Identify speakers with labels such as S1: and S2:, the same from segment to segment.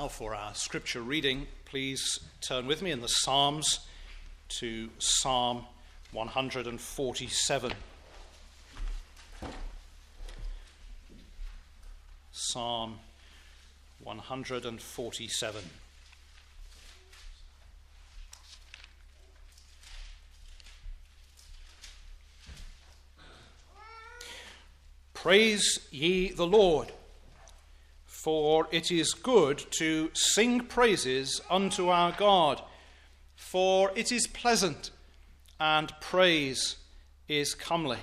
S1: Now for our scripture reading, please turn with me in the Psalms to Psalm 147. Psalm 147. Praise ye the Lord, for it is good to sing praises unto our God, for it is pleasant, and praise is comely.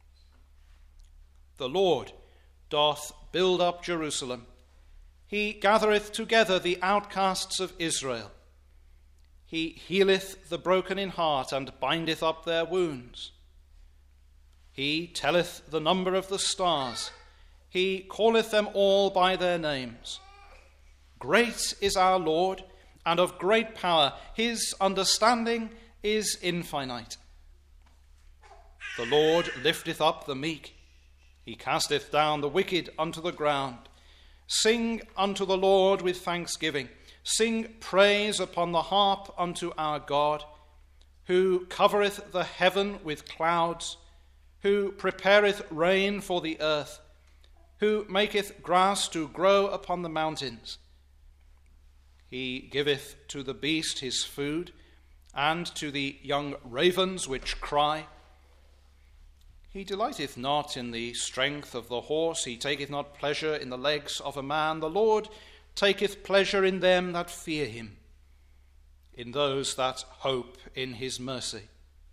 S1: The Lord doth build up Jerusalem. He gathereth together the outcasts of Israel. He healeth the broken in heart, and bindeth up their wounds. He telleth the number of the stars. He calleth them all by their names. Great is our Lord, and of great power. His understanding is infinite. The Lord lifteth up the meek. He casteth down the wicked unto the ground. Sing unto the Lord with thanksgiving. Sing praise upon the harp unto our God, who covereth the heaven with clouds, who prepareth rain for the earth, who maketh grass to grow upon the mountains. He giveth to the beast his food, and to the young ravens which cry. He delighteth not in the strength of the horse, he taketh not pleasure in the legs of a man. The Lord taketh pleasure in them that fear him, in those that hope in his mercy.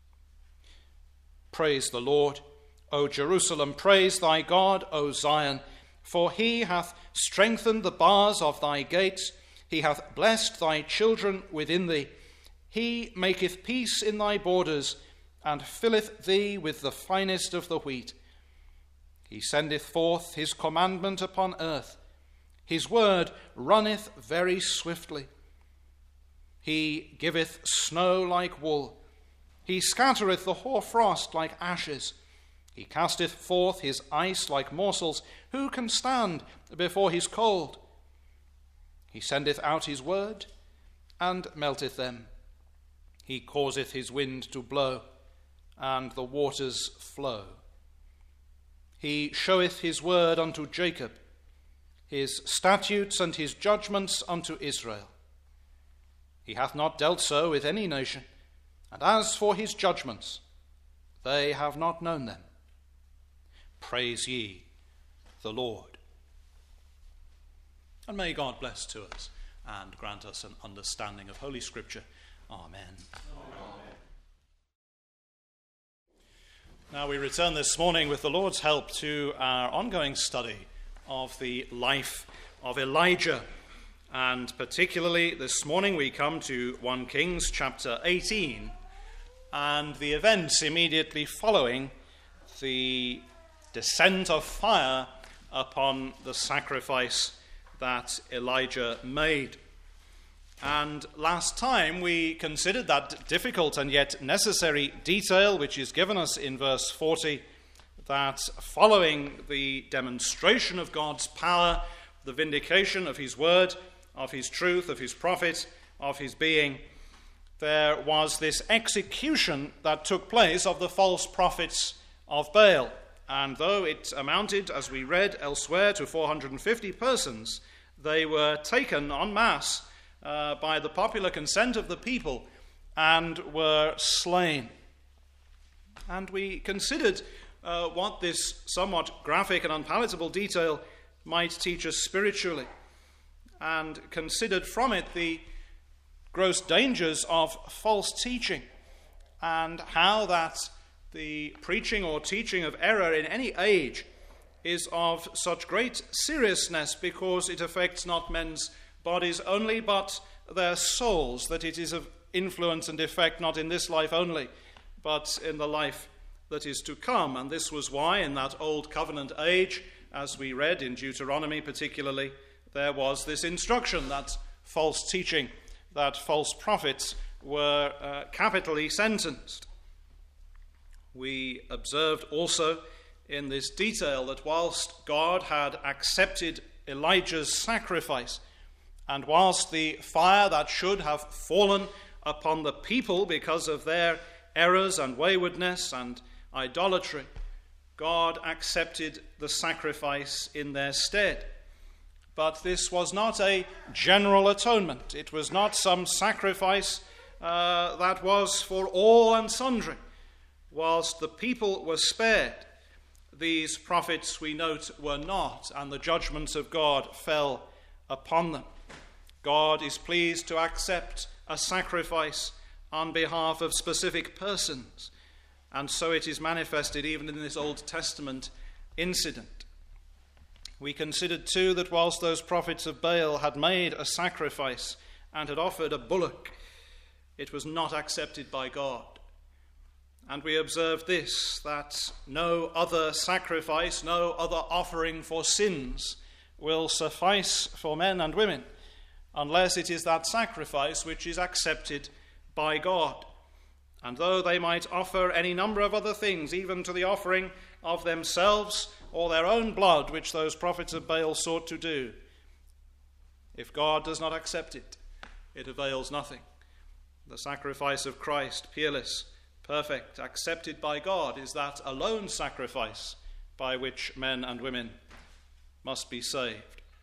S1: Praise the Lord, O Jerusalem, praise thy God, O Zion, for he hath strengthened the bars of thy gates, he hath blessed thy children within thee. He maketh peace in thy borders, and filleth thee with the finest of the wheat. He sendeth forth his commandment upon earth. His word runneth very swiftly. He giveth snow like wool. He scattereth the hoarfrost like ashes. He casteth forth his ice like morsels. Who can stand before his cold? He sendeth out his word, and melteth them. He causeth his wind to blow, and the waters flow. He showeth his word unto Jacob, his statutes and his judgments unto Israel. He hath not dealt so with any nation, and as for his judgments, they have not known them. Praise ye the Lord. And may God bless to us and grant us an understanding of Holy Scripture. Amen. Amen. Now we return this morning with the Lord's help to our ongoing study of the life of Elijah. And particularly this morning we come to 1 Kings chapter 18 and the events immediately following the descent of fire upon the sacrifice that Elijah made. And last time we considered that difficult and yet necessary detail which is given us in verse 40, that following the demonstration of God's power, the vindication of his word, of his truth, of his prophet, of his being, there was this execution that took place of the false prophets of Baal. And though it amounted, as we read elsewhere, to 450 persons, they were taken en masse by the popular consent of the people and were slain. And we considered what this somewhat graphic and unpalatable detail might teach us spiritually, and considered from it the gross dangers of false teaching and how that the preaching or teaching of error in any age is of such great seriousness because it affects not men's bodies only but their souls, that it is of influence and effect not in this life only but in the life that is to come. And this was why in that old covenant age, as we read in Deuteronomy particularly, there was this instruction that false teaching, that false prophets were capitally sentenced. We observed also in this detail that whilst God had accepted Elijah's sacrifice And whilst the fire that should have fallen upon the people because of their errors and waywardness and idolatry, God accepted the sacrifice in their stead. But this was not a general atonement. It was not some sacrifice that was for all and sundry. Whilst the people were spared, these prophets, we note, were not, and the judgments of God fell upon them. God is pleased to accept a sacrifice on behalf of specific persons, and so it is manifested even in this Old Testament incident. We considered too that whilst those prophets of Baal had made a sacrifice and had offered a bullock, it was not accepted by God. And we observed this, that no other sacrifice, no other offering for sins will suffice for men and women, unless it is that sacrifice which is accepted by God. And though they might offer any number of other things, even to the offering of themselves or their own blood, which those prophets of Baal sought to do, if God does not accept it, it avails nothing. The sacrifice of Christ, peerless, perfect, accepted by God, is that alone sacrifice by which men and women must be saved.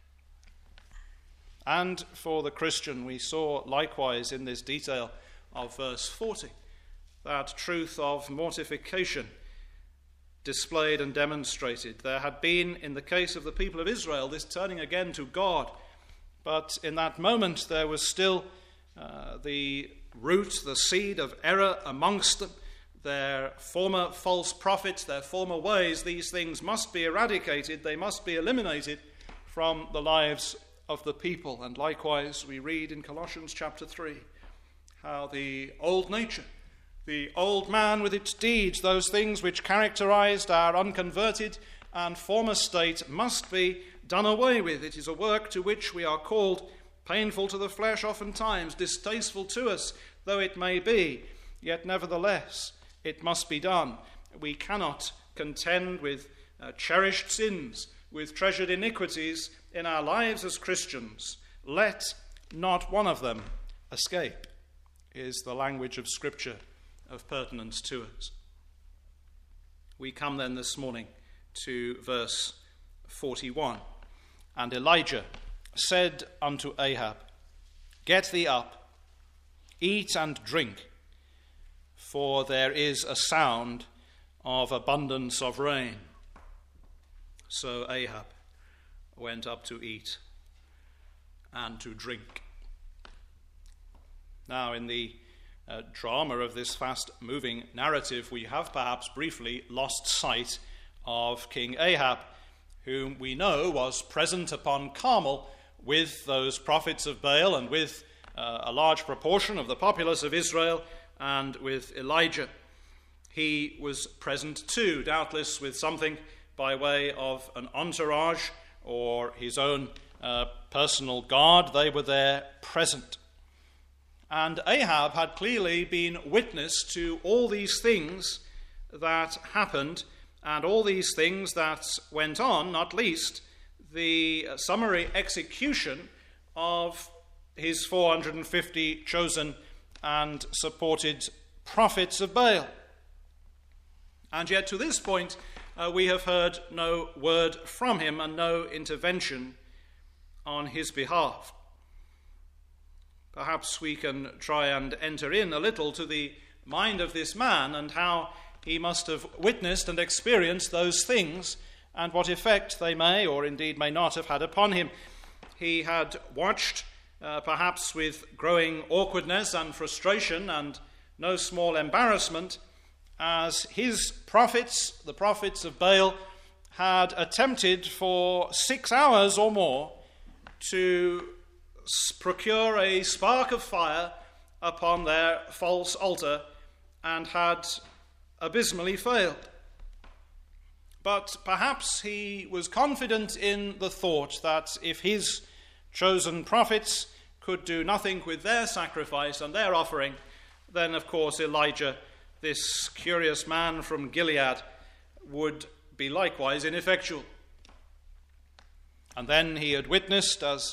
S1: And for the Christian, we saw likewise in this detail of verse 40 that truth of mortification displayed and demonstrated. There had been, in the case of the people of Israel, this turning again to God, but in that moment there was still the root, the seed of error amongst them, their former false prophets, their former ways. These things must be eradicated, they must be eliminated from the lives of the people. And likewise we read in Colossians chapter 3 how the old nature, the old man with its deeds, those things which characterized our unconverted and former state, must be done away with. It is a work to which we are called, painful to the flesh oftentimes, distasteful to us though it may be, yet nevertheless it must be done. We cannot contend with cherished sins, with treasured iniquities in our lives as Christians. Let not one of them escape, is the language of Scripture of pertinence to us. We come then this morning to verse 41. And Elijah said unto Ahab, Get thee up, eat and drink, for there is a sound of abundance of rain. So Ahab went up to eat and to drink. Now, in the drama of this fast-moving narrative, we have perhaps briefly lost sight of King Ahab, whom we know was present upon Carmel with those prophets of Baal and with a large proportion of the populace of Israel and with Elijah. He was present too, doubtless with something by way of an entourage or his own personal guard. They were there present. And Ahab had clearly been witness to all these things that happened and all these things that went on, not least the summary execution of his 450 chosen and supported prophets of Baal. And yet to this point, we have heard no word from him and no intervention on his behalf. Perhaps we can try and enter in a little to the mind of this man and how he must have witnessed and experienced those things and what effect they may or indeed may not have had upon him. He had watched, perhaps with growing awkwardness and frustration and no small embarrassment, as his prophets, the prophets of Baal, had attempted for 6 hours or more to procure a spark of fire upon their false altar and had abysmally failed. But perhaps he was confident in the thought that if his chosen prophets could do nothing with their sacrifice and their offering, then of course Elijah, this curious man from Gilead, would be likewise ineffectual. And then he had witnessed, as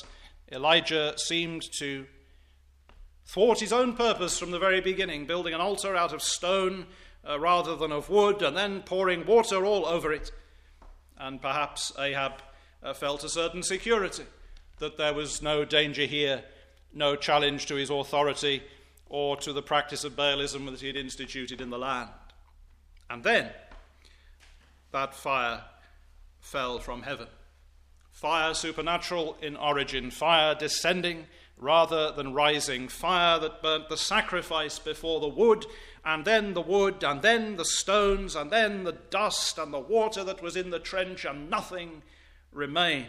S1: Elijah seemed to thwart his own purpose from the very beginning, building an altar out of stone rather than of wood, and then pouring water all over it. And perhaps Ahab felt a certain security that there was no danger here, no challenge to his authority or to the practice of Baalism that he had instituted in the land. And then that fire fell from heaven. Fire supernatural in origin, fire descending rather than rising, fire that burnt the sacrifice before the wood, and then the stones, and then the dust and the water that was in the trench, and nothing remained.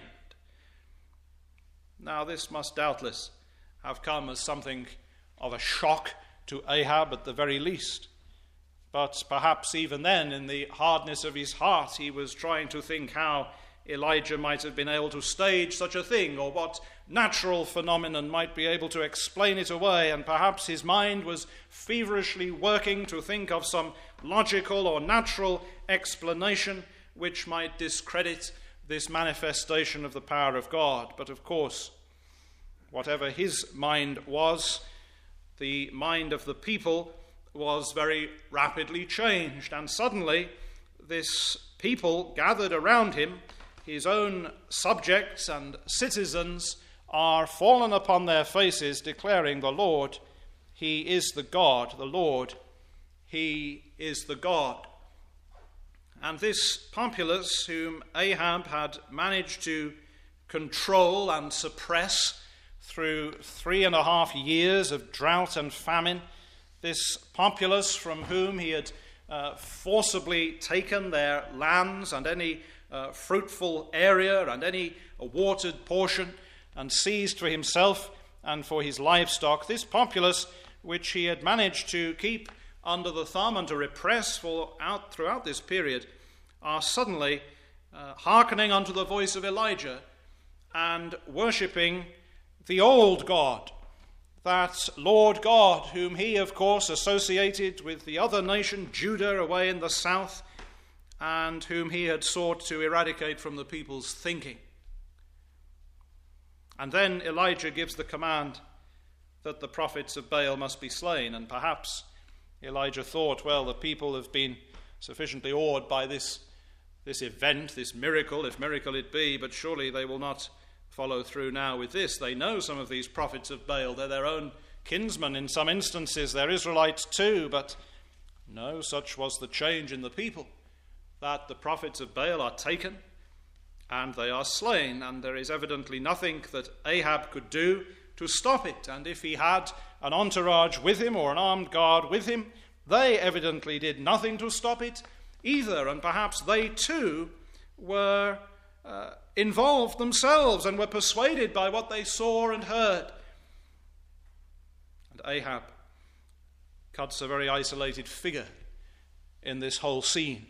S1: Now this must doubtless have come as something of a shock to Ahab at the very least. But perhaps even then, in the hardness of his heart, he was trying to think how Elijah might have been able to stage such a thing, or what natural phenomenon might be able to explain it away, and perhaps his mind was feverishly working to think of some logical or natural explanation which might discredit this manifestation of the power of God. But of course, whatever his mind was, the mind of the people was very rapidly changed, and suddenly this people gathered around him, his own subjects and citizens, are fallen upon their faces, declaring, "The Lord, he is the God. The Lord, he is the God." And this populace, whom Ahab had managed to control and suppress through 3.5 years of drought and famine, this populace from whom he had forcibly taken their lands and any fruitful area and any watered portion, and seized for himself and for his livestock, this populace which he had managed to keep under the thumb and to repress throughout this period, are suddenly hearkening unto the voice of Elijah and worshipping the old God, that Lord God, whom he, of course, associated with the other nation, Judah, away in the south, and whom he had sought to eradicate from the people's thinking. And then Elijah gives the command that the prophets of Baal must be slain, and perhaps Elijah thought, well, the people have been sufficiently awed by this event, this miracle, if miracle it be, but surely they will not follow through now with this. They know some of these prophets of Baal. They're their own kinsmen in some instances. They're Israelites too, but no, such was the change in the people, that the prophets of Baal are taken and they are slain, and there is evidently nothing that Ahab could do to stop it. And if he had an entourage with him or an armed guard with him, they evidently did nothing to stop it either, and perhaps they too were involved themselves and were persuaded by what they saw and heard. And Ahab cuts a very isolated figure in this whole scene.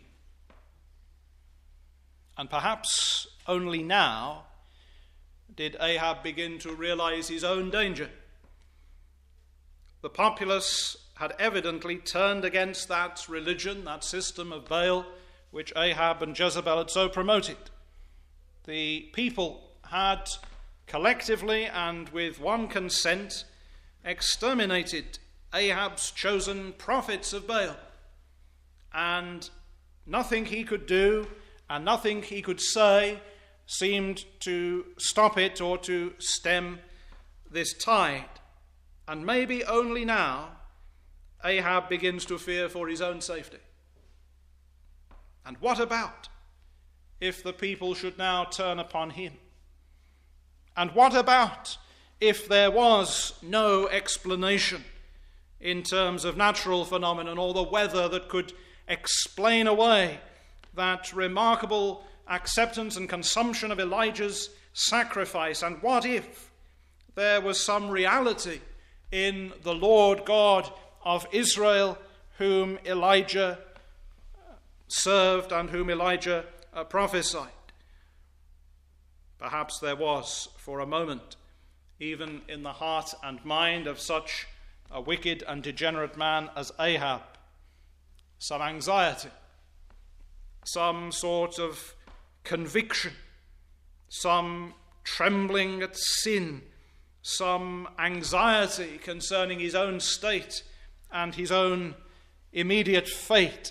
S1: And perhaps only now did Ahab begin to realize his own danger. The populace had evidently turned against that religion, that system of Baal, which Ahab and Jezebel had so promoted. The people had collectively and with one consent exterminated Ahab's chosen prophets of Baal, and nothing he could do and nothing he could say seemed to stop it or to stem this tide. And maybe only now Ahab begins to fear for his own safety. And what about if the people should now turn upon him? And what about if there was no explanation in terms of natural phenomenon or the weather that could explain away that remarkable acceptance and consumption of Elijah's sacrifice? And what if there was some reality in the Lord God of Israel, whom Elijah served and whom Elijah prophesied? Perhaps there was, for a moment, even in the heart and mind of such a wicked and degenerate man as Ahab, some anxiety, some sort of conviction, some trembling at sin some anxiety concerning his own state and his own immediate fate.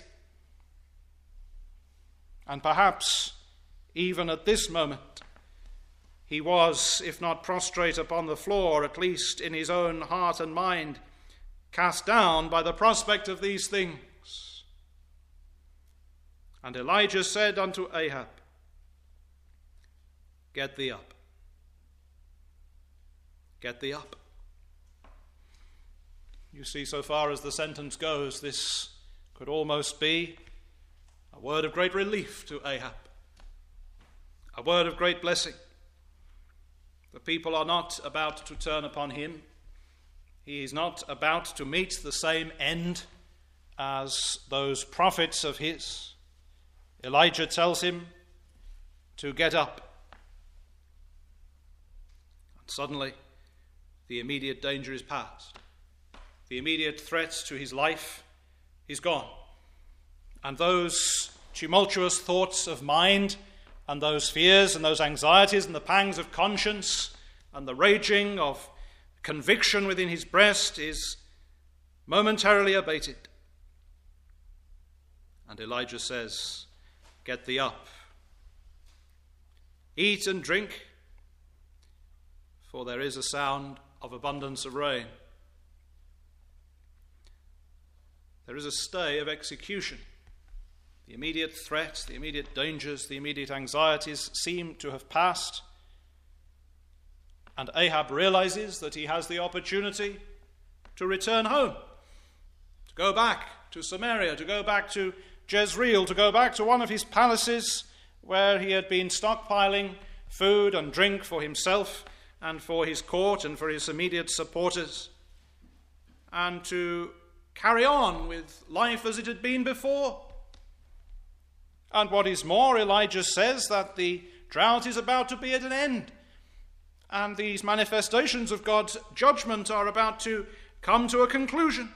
S1: And perhaps even at this moment, he was, if not prostrate upon the floor, at least in his own heart and mind, cast down by the prospect of these things. And Elijah said unto Ahab, "Get thee up. Get thee up." You see, so far as the sentence goes, this could almost be a word of great relief to Ahab, a word of great blessing. The people are not about to turn upon him. He is not about to meet the same end as those prophets of his. Elijah tells him to get up. And suddenly, the immediate danger is past. The immediate threat to his life is gone. And those tumultuous thoughts of mind, and those fears and those anxieties and the pangs of conscience and the raging of conviction within his breast is momentarily abated. And Elijah says, "Get thee up. Eat and drink, for there is a sound of abundance of rain." There is a stay of execution. The immediate threat, the immediate dangers, the immediate anxieties seem to have passed. And Ahab realizes that he has the opportunity to return home, to go back to Samaria, to go back to Jezreel, to go back to one of his palaces where he had been stockpiling food and drink for himself and for his court and for his immediate supporters, and to carry on with life as it had been before. And what is more, Elijah says that the drought is about to be at an end, and these manifestations of God's judgment are about to come to a conclusion.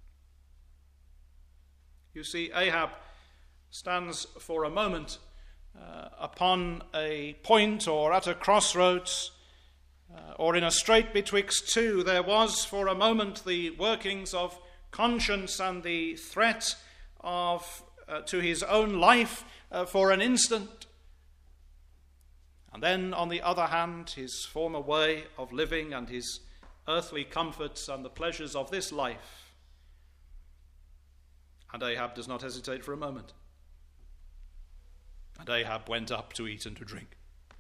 S1: You see, Ahab stands for a moment upon a point or at a crossroads or in a strait betwixt two. There was for a moment the workings of conscience and the threat of to his own life for an instant. And then, on the other hand, his former way of living and his earthly comforts and the pleasures of this life. And Ahab does not hesitate for a moment. And Ahab went up to eat and to drink.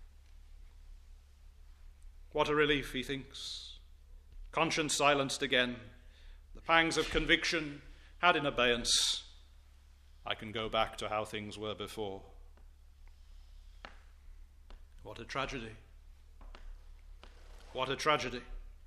S1: What a relief, he thinks. Conscience silenced again. The pangs of conviction had in abeyance. I can go back to how things were before. What a tragedy. What a tragedy.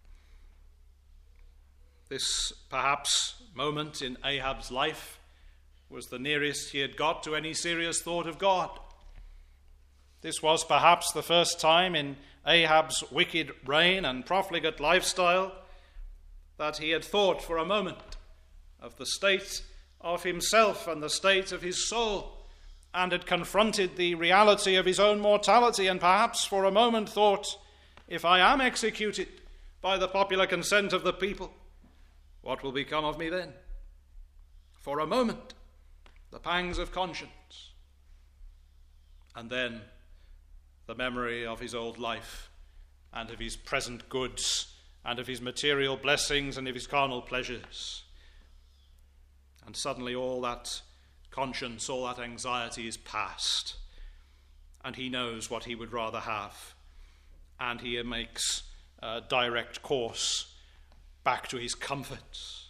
S1: This, perhaps, moment in Ahab's life was the nearest he had got to any serious thought of God. This was perhaps the first time in Ahab's wicked reign and profligate lifestyle that he had thought for a moment of the state of himself and the state of his soul, and had confronted the reality of his own mortality, and perhaps for a moment thought, if I am executed by the popular consent of the people, what will become of me then? For a moment, the pangs of conscience, and then the memory of his old life and of his present goods and of his material blessings and of his carnal pleasures. And suddenly all that conscience, all that anxiety is past, and he knows what he would rather have, and he makes a direct course back to his comforts.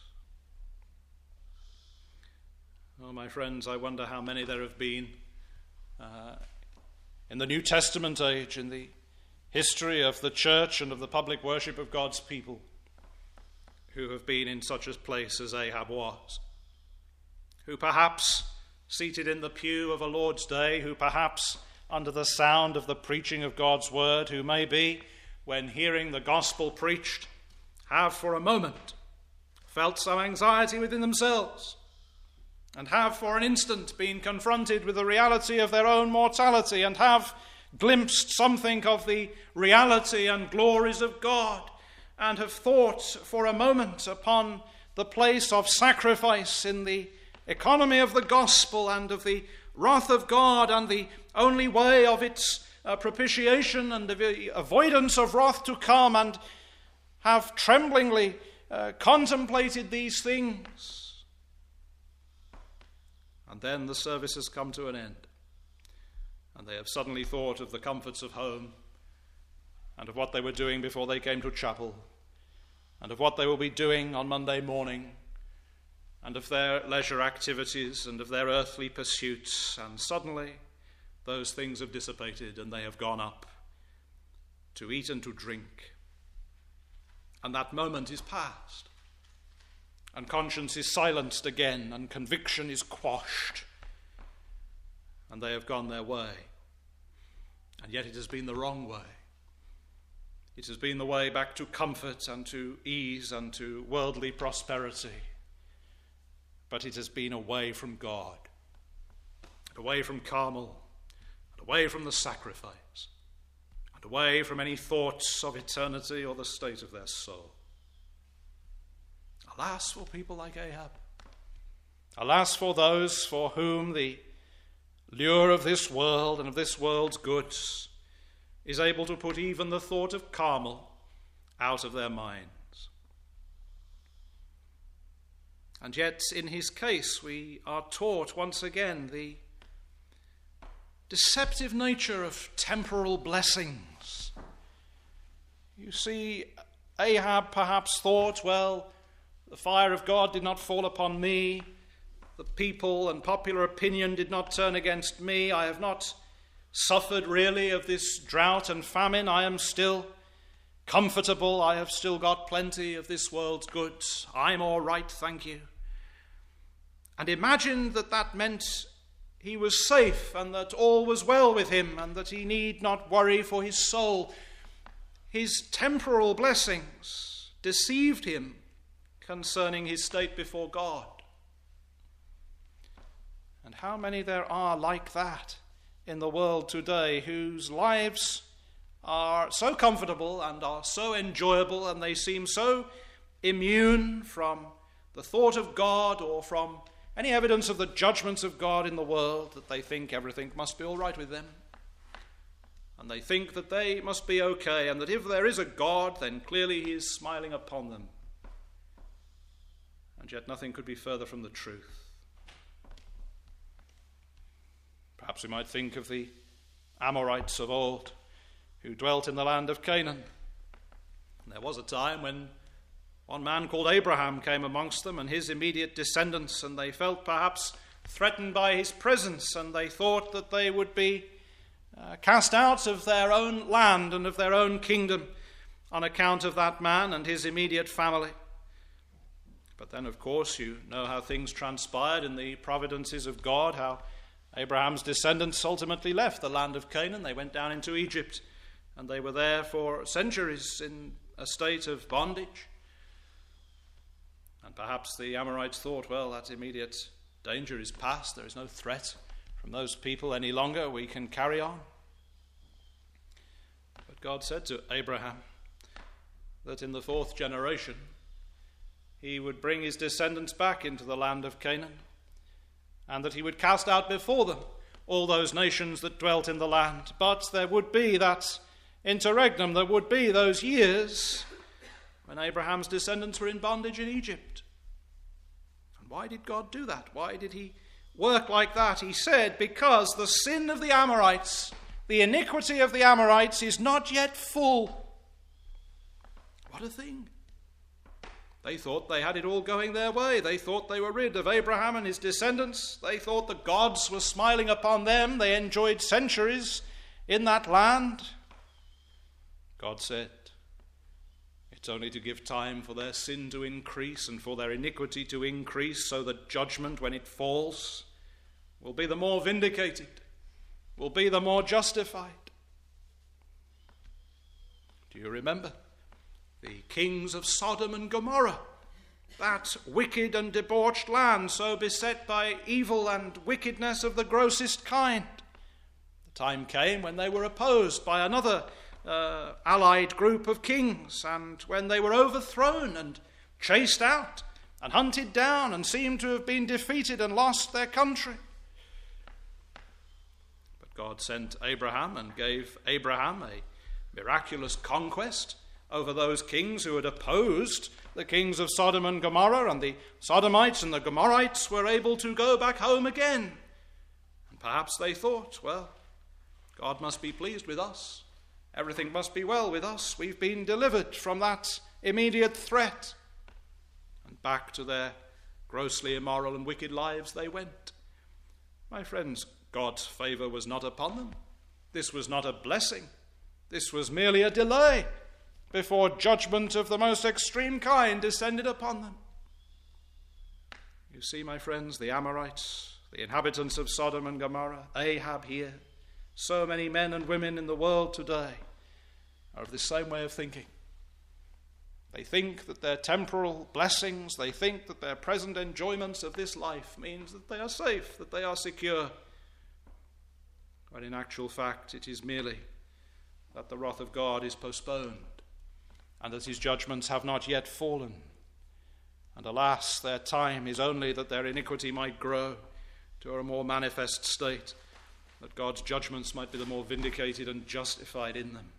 S1: Oh, my friends, I wonder how many there have been in the New Testament age, in the history of the church and of the public worship of God's people, who have been in such a place as Ahab was, who perhaps seated in the pew of a Lord's Day, who perhaps under the sound of the preaching of God's word, who maybe, when hearing the gospel preached, have for a moment felt some anxiety within themselves, and have for an instant been confronted with the reality of their own mortality, and have glimpsed something of the reality and glories of God, and have thought for a moment upon the place of sacrifice in the economy of the gospel and of the wrath of God and the only way of its propitiation and the avoidance of wrath to come, and have tremblingly contemplated these things. And then the service has come to an end, and they have suddenly thought of the comforts of home, and of what they were doing before they came to chapel, and of what they will be doing on Monday morning, and of their leisure activities and of their earthly pursuits, and suddenly those things have dissipated and they have gone up to eat and to drink. And that moment is past, and conscience is silenced again, and conviction is quashed, and they have gone their way. And yet it has been the wrong way. It has been the way back to comfort and to ease and to worldly prosperity. But it has been away from God, away from Carmel, and away from the sacrifice, and away from any thoughts of eternity or the state of their soul. Alas for people like Ahab. Alas for those for whom the lure of this world and of this world's goods is able to put even the thought of Carmel out of their minds. And yet, in his case, we are taught once again the deceptive nature of temporal blessings. You see, Ahab perhaps thought, well, the fire of God did not fall upon me, the people and popular opinion did not turn against me, I have not suffered really of this drought and famine, I am still comfortable, I have still got plenty of this world's goods, I'm all right, thank you. And imagine that that meant he was safe and that all was well with him and that he need not worry for his soul. His temporal blessings deceived him concerning his state before God. And how many there are like that in the world today, whose lives are so comfortable and are so enjoyable, and they seem so immune from the thought of God or from any evidence of the judgments of God in the world, that they think everything must be all right with them. And they think that they must be okay, and that if there is a God, then clearly he is smiling upon them. And yet nothing could be further from the truth. Perhaps we might think of the Amorites of old who dwelt in the land of Canaan. And there was a time when one man called Abraham came amongst them and his immediate descendants, and they felt perhaps threatened by his presence, and they thought that they would be cast out of their own land and of their own kingdom on account of that man and his immediate family. But then, of course, you know how things transpired in the providences of God, how Abraham's descendants ultimately left the land of Canaan. They went down into Egypt, and they were there for centuries in a state of bondage. And perhaps the Amorites thought, well, that immediate danger is past. There is no threat from those people any longer. We can carry on. But God said to Abraham that in the 4th generation he would bring his descendants back into the land of Canaan, and that he would cast out before them all those nations that dwelt in the land. But there would be that interregnum, there would be those years when Abraham's descendants were in bondage in Egypt. And why did God do that? Why did he work like that? He said, because the sin of the Amorites, the iniquity of the Amorites is not yet full. What a thing. They thought they had it all going their way. They thought they were rid of Abraham and his descendants. They thought the gods were smiling upon them. They enjoyed centuries in that land. God said, it's only to give time for their sin to increase and for their iniquity to increase, so that judgment, when it falls, will be the more vindicated, will be the more justified. Do you remember the kings of Sodom and Gomorrah, that wicked and debauched land so beset by evil and wickedness of the grossest kind? The time came when they were opposed by another allied group of kings, and when they were overthrown and chased out and hunted down and seemed to have been defeated and lost their country. But God sent Abraham and gave Abraham a miraculous conquest over those kings who had opposed the kings of Sodom and Gomorrah, and the Sodomites and the Gomorrites were able to go back home again. And perhaps they thought, well, God must be pleased with us. Everything must be well with us. We've been delivered from that immediate threat. And back to their grossly immoral and wicked lives they went. My friends, God's favor was not upon them. This was not a blessing. This was merely a delay before judgment of the most extreme kind descended upon them. You see, my friends, the Amorites, the inhabitants of Sodom and Gomorrah, Ahab here, so many men and women in the world today are of the same way of thinking. They think that their temporal blessings, they think that their present enjoyments of this life means that they are safe, that they are secure. When in actual fact it is merely that the wrath of God is postponed and that his judgments have not yet fallen. And alas, their time is only that their iniquity might grow to a more manifest state, that God's judgments might be the more vindicated and justified in them.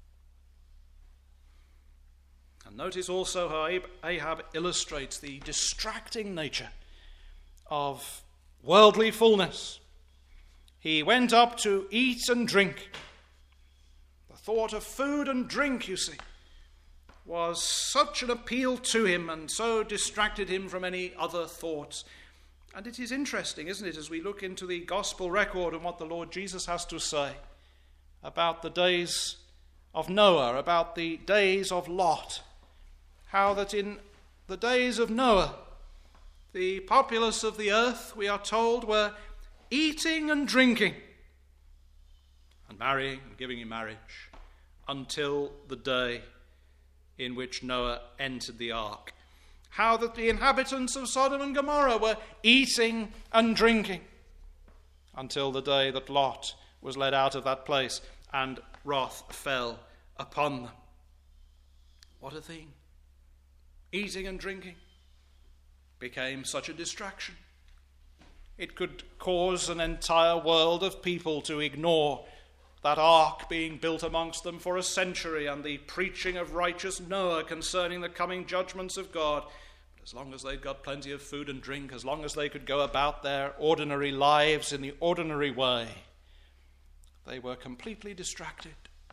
S1: And notice also how Ahab illustrates the distracting nature of worldly fullness. He went up to eat and drink. The thought of food and drink, you see, was such an appeal to him and so distracted him from any other thoughts. And it is interesting, isn't it, as we look into the gospel record and what the Lord Jesus has to say about the days of Noah, about the days of Lot, how that in the days of Noah, the populace of the earth, we are told, were eating and drinking and marrying and giving in marriage until the day in which Noah entered the ark. How that the inhabitants of Sodom and Gomorrah were eating and drinking until the day that Lot was led out of that place and wrath fell upon them. What a thing. Eating and drinking became such a distraction. It could cause an entire world of people to ignore that ark being built amongst them for a century and the preaching of righteous Noah concerning the coming judgments of God. But as long as they'd got plenty of food and drink, as long as they could go about their ordinary lives in the ordinary way, they were completely distracted.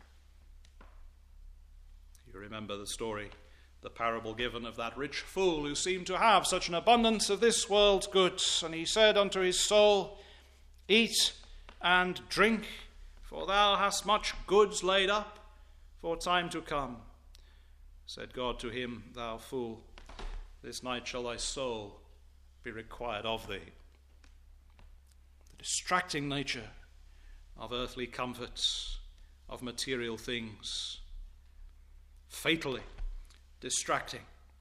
S1: You remember the story, the parable given of that rich fool who seemed to have such an abundance of this world's goods. And he said unto his soul, Eat and drink, for thou hast much goods laid up for time to come. Said God to him, Thou fool, this night shall thy soul be required of thee. The distracting nature of earthly comforts, of material things, fatally distracting.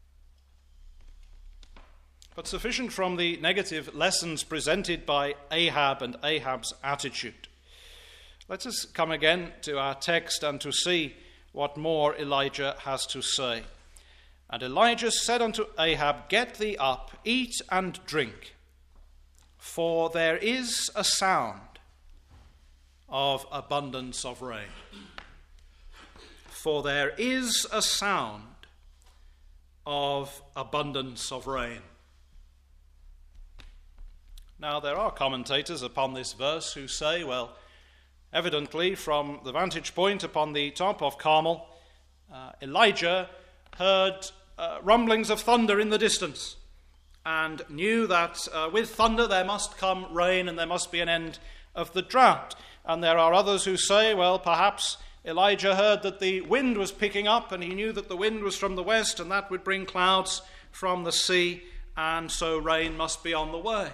S1: But sufficient from the negative lessons presented by Ahab and Ahab's attitude. Let us come again to our text and to see what more Elijah has to say. And Elijah said unto Ahab, Get thee up, eat and drink, for there is a sound of abundance of rain. For there is a sound of abundance of rain. Now, there are commentators upon this verse who say, well, evidently from the vantage point upon the top of Carmel, Elijah heard rumblings of thunder in the distance and knew that with thunder there must come rain and there must be an end of the drought. And there are others who say, well, perhaps Elijah heard that the wind was picking up and he knew that the wind was from the west and that would bring clouds from the sea, and so rain must be on the way.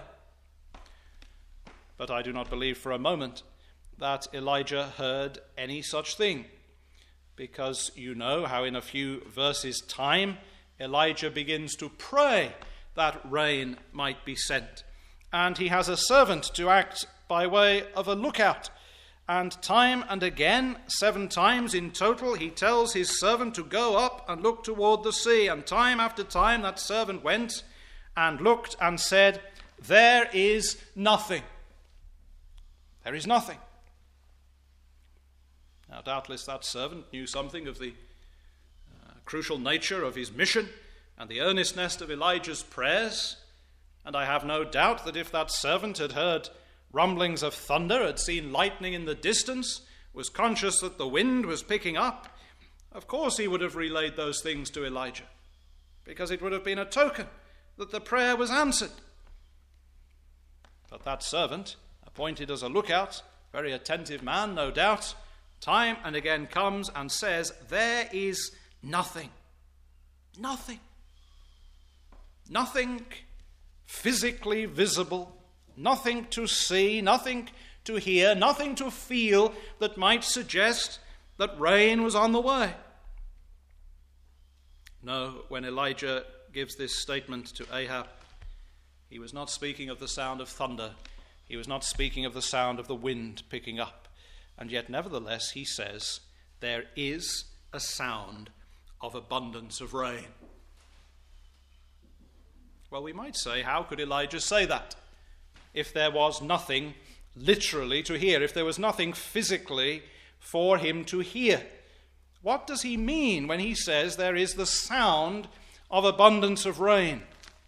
S1: But I do not believe for a moment that Elijah heard any such thing, because you know how in a few verses' time Elijah begins to pray that rain might be sent. And he has a servant to act by way of a lookout. and time and again, 7 times in total, he tells his servant to go up and look toward the sea. And time after time that servant went and looked and said, "There is nothing. There is nothing." Now, doubtless that servant knew something of the crucial nature of his mission and the earnestness of Elijah's prayers. And I have no doubt that if that servant had heard rumblings of thunder, had seen lightning in the distance, was conscious that the wind was picking up, of course he would have relayed those things to Elijah, because it would have been a token that the prayer was answered. But that servant, appointed as a lookout, very attentive man, no doubt, time and again comes and says, "There is nothing." Nothing. Nothing physically visible, nothing to see, nothing to hear, nothing to feel that might suggest that rain was on the way. No, when Elijah gives this statement to Ahab, he was not speaking of the sound of thunder. He was not speaking of the sound of the wind picking up. And yet, nevertheless, he says, there is a sound of abundance of rain. Well, we might say, how could Elijah say that if there was nothing literally to hear, if there was nothing physically for him to hear? What does he mean when he says there is the sound of abundance of rain?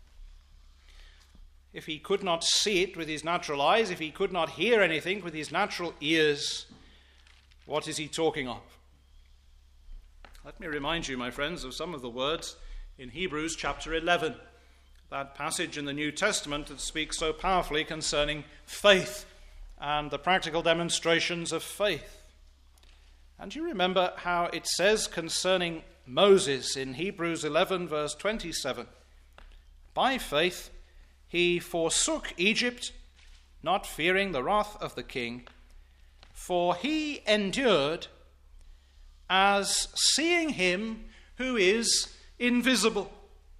S1: If he could not see it with his natural eyes, if he could not hear anything with his natural ears, what is he talking of? Let me remind you, my friends, of some of the words in Hebrews chapter 11. That passage in the New Testament that speaks so powerfully concerning faith and the practical demonstrations of faith. And you remember how it says concerning Moses in Hebrews 11 verse 27, "By faith he forsook Egypt, not fearing the wrath of the king, for he endured as seeing him who is invisible."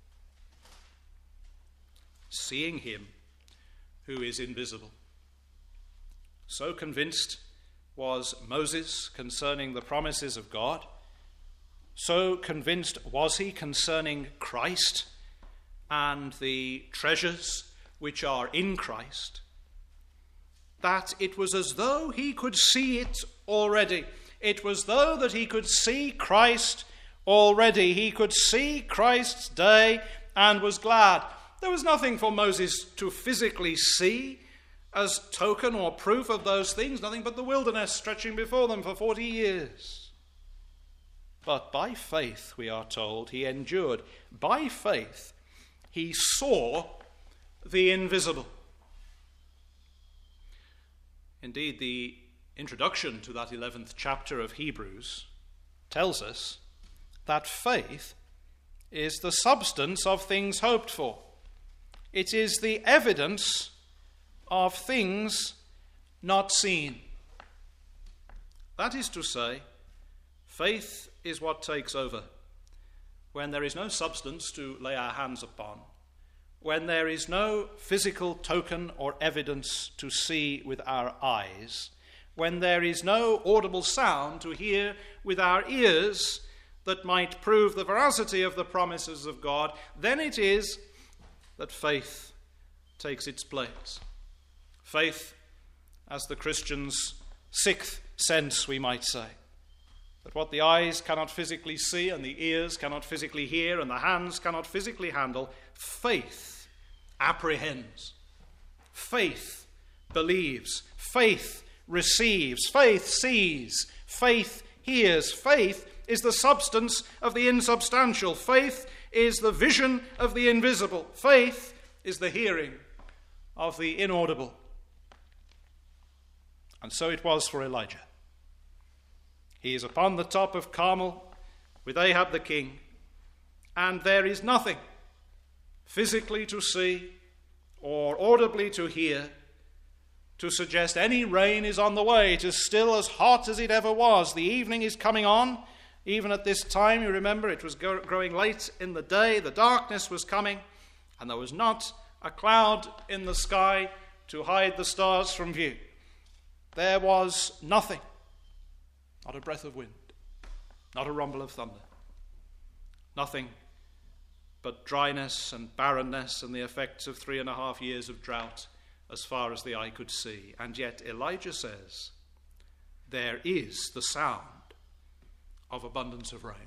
S1: Seeing him who is invisible. So convinced was Moses concerning the promises of God. So convinced was he concerning Christ and the treasures which are in Christ, that it was as though he could see it already. It was though that he could see Christ already. He could see Christ's day and was glad. There was nothing for Moses to physically see as token or proof of those things, nothing but the wilderness stretching before them for 40 years. But by faith, we are told, he endured. By faith, he saw the invisible. Indeed, the introduction to that 11th chapter of Hebrews tells us that faith is the substance of things hoped for. It is the evidence of things not seen. That is to say, faith is what takes over when there is no substance to lay our hands upon, when there is no physical token or evidence to see with our eyes, when there is no audible sound to hear with our ears that might prove the veracity of the promises of God, then it is that faith takes its place. Faith as the Christian's sixth sense, we might say. That what the eyes cannot physically see and the ears cannot physically hear and the hands cannot physically handle, faith apprehends. Faith believes. Faith receives. Faith sees. Faith hears. Faith is the substance of the insubstantial. Faith is the vision of the invisible. Faith is the hearing of the inaudible. And so it was for Elijah. He is upon the top of Carmel with Ahab the king, and there is nothing physically to see or audibly to hear to suggest any rain is on the way. It is still as hot as it ever was. The evening is coming on. Even at this time, you remember, it was growing late in the day. The darkness was coming, and there was not a cloud in the sky to hide the stars from view. there was nothing, not a breath of wind, not a rumble of thunder, nothing but dryness and barrenness and the effects of 3.5 years of drought as far as the eye could see. And yet Elijah says, there is the sound of abundance of rain.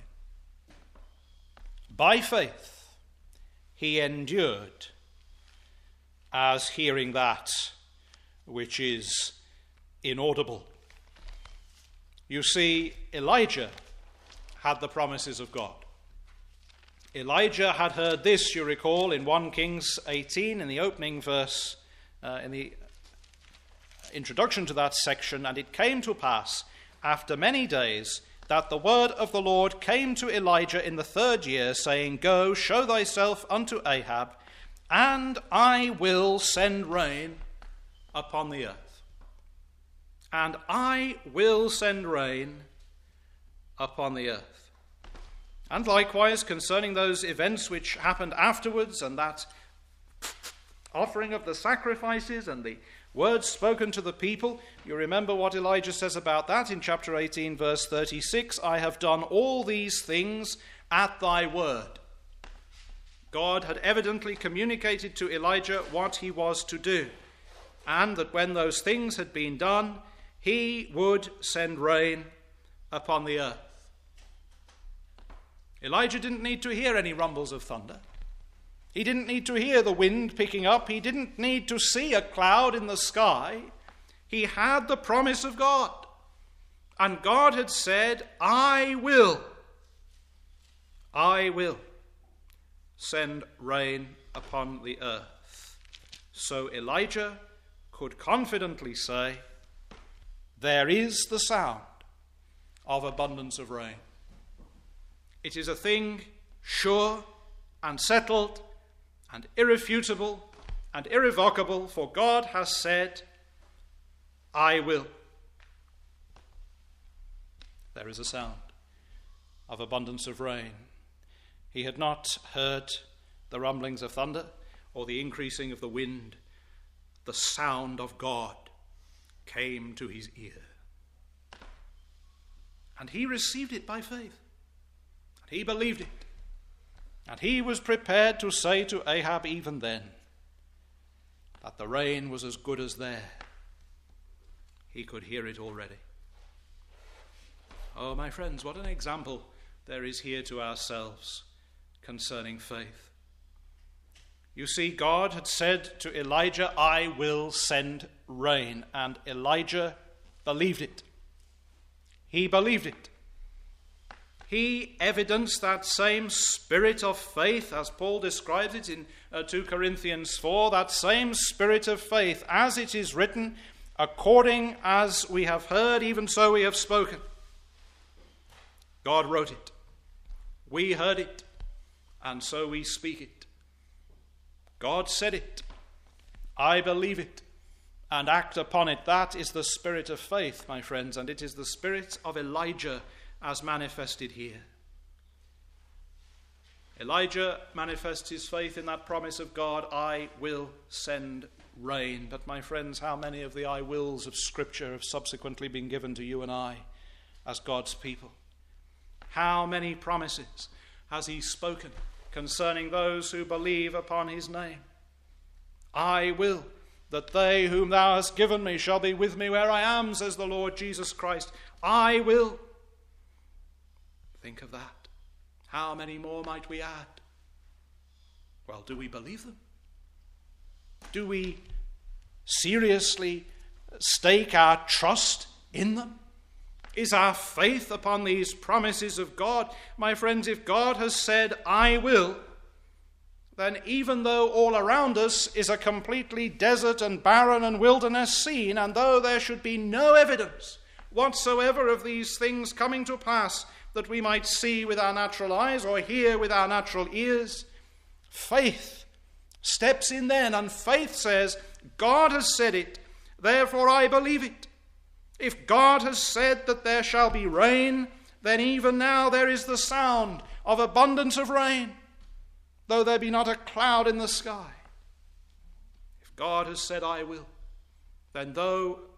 S1: By faith, he endured as hearing that which is inaudible. You see, Elijah had the promises of God. Elijah had heard this, you recall, in 1 Kings 18, in the opening verse, in the introduction to that section, and it came to pass, after many days, that the word of the Lord came to Elijah in the 3rd year, saying, Go, show thyself unto Ahab, and I will send rain upon the earth. And I will send rain upon the earth. And likewise, concerning those events which happened afterwards, and that offering of the sacrifices and the words spoken to the people, you remember what Elijah says about that in chapter 18, verse 36, I have done all these things at thy word. God had evidently communicated to Elijah what he was to do, and that when those things had been done, he would send rain upon the earth. Elijah didn't need to hear any rumbles of thunder. He didn't need to hear the wind picking up. He didn't need to see a cloud in the sky. He had the promise of God. And God had said, I will send rain upon the earth. So Elijah could confidently say, there is the sound of abundance of rain. It is a thing sure and settled and irrefutable and irrevocable, for God has said, I will. There is a sound of abundance of rain. He had not heard the rumblings of thunder or the increasing of the wind. The sound of God came to his ear. And he received it by faith. He believed it. And he was prepared to say to Ahab even then that the rain was as good as there. He could hear it already. Oh, my friends, what an example there is here to ourselves concerning faith. You see, God had said to Elijah, I will send rain. And Elijah believed it. He believed it. He evidenced that same spirit of faith, as Paul describes it in 2 Corinthians 4, that same spirit of faith, as it is written, according as we have heard, even so we have spoken. God wrote it. We heard it, and so we speak it. God said it. I believe it, and act upon it. That is the spirit of faith, my friends, and it is the spirit of Elijah as manifested here. Elijah manifests his faith in that promise of God, I will send rain. But my friends, how many of the I wills of Scripture have subsequently been given to you and I as God's people? How many promises has he spoken concerning those who believe upon his name? I will, that they whom thou hast given me shall be with me where I am, says the Lord Jesus Christ. I will. Think of that. How many more might we add? Well, do we believe them? Do we seriously stake our trust in them? Is our faith upon these promises of God? My friends, if God has said, I will, then even though all around us is a completely desert and barren and wilderness scene, and though there should be no evidence whatsoever of these things coming to pass that we might see with our natural eyes or hear with our natural ears, faith steps in then, and faith says, God has said it, therefore I believe it. If God has said that there shall be rain, then even now there is the sound of abundance of rain, though there be not a cloud in the sky. If God has said, I will, then though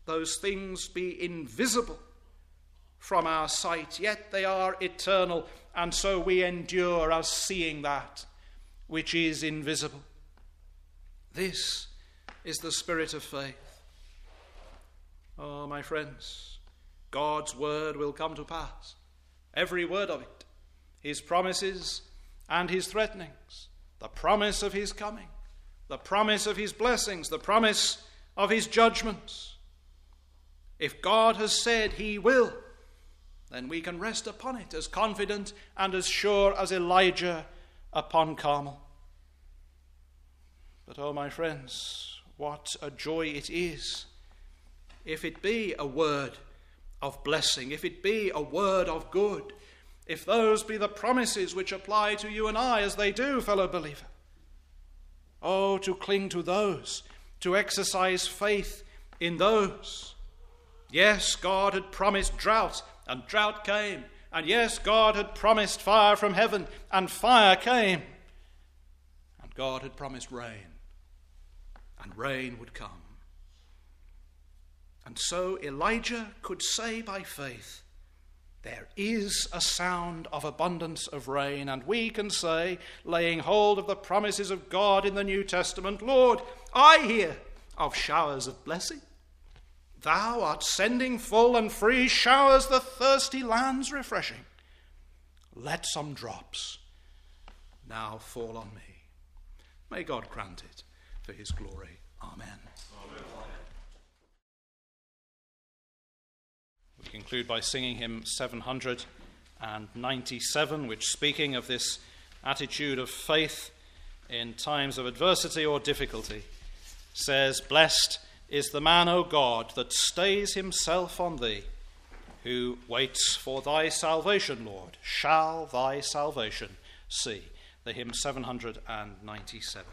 S1: those things be invisible from our sight, yet they are eternal, and so we endure as seeing that which is invisible. This is the spirit of faith. Oh, my friends, God's word will come to pass, every word of it, his promises and his threatenings, the promise of his coming, the promise of his blessings, the promise of his judgments. If God has said he will, then we can rest upon it as confident and as sure as Elijah upon Carmel. But, oh, my friends, what a joy it is if it be a word of blessing, if it be a word of good, if those be the promises which apply to you and I, as they do, fellow believer. Oh, to cling to those, to exercise faith in those. Yes, God had promised drought, and drought came. And yes, God had promised fire from heaven, and fire came. And God had promised rain, and rain would come. And so Elijah could say by faith, there is a sound of abundance of rain. And we can say, laying hold of the promises of God in the New Testament, Lord, I hear of showers of blessing. Thou art sending full and free showers, the thirsty lands refreshing. Let some drops now fall on me. May God grant it for his glory. Amen. We conclude by singing hymn 797, which, speaking of this attitude of faith in times of adversity or difficulty, says, blessed is the man, O God, that stays himself on thee, who waits for thy salvation, Lord, shall thy salvation see. The hymn 797.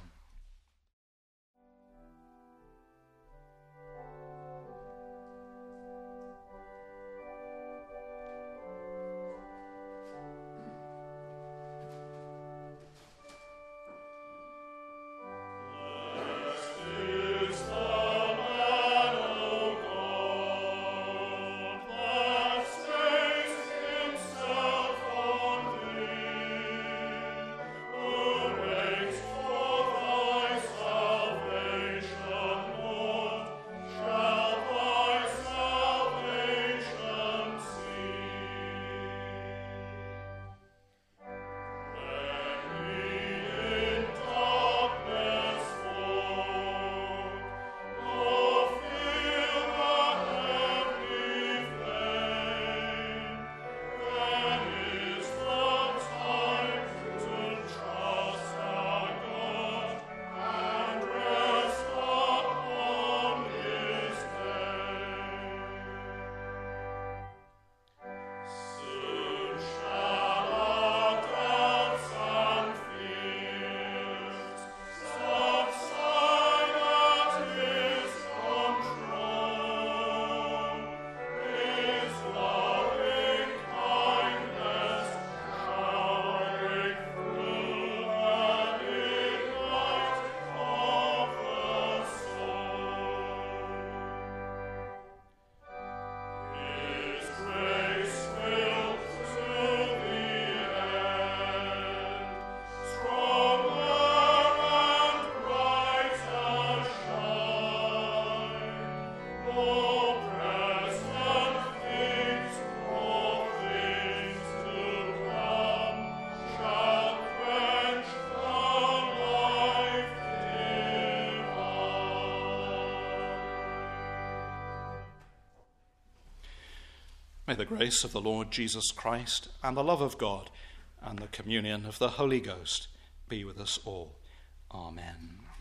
S1: May the grace of the Lord Jesus Christ and the love of God and the communion of the Holy Ghost be with us all. Amen.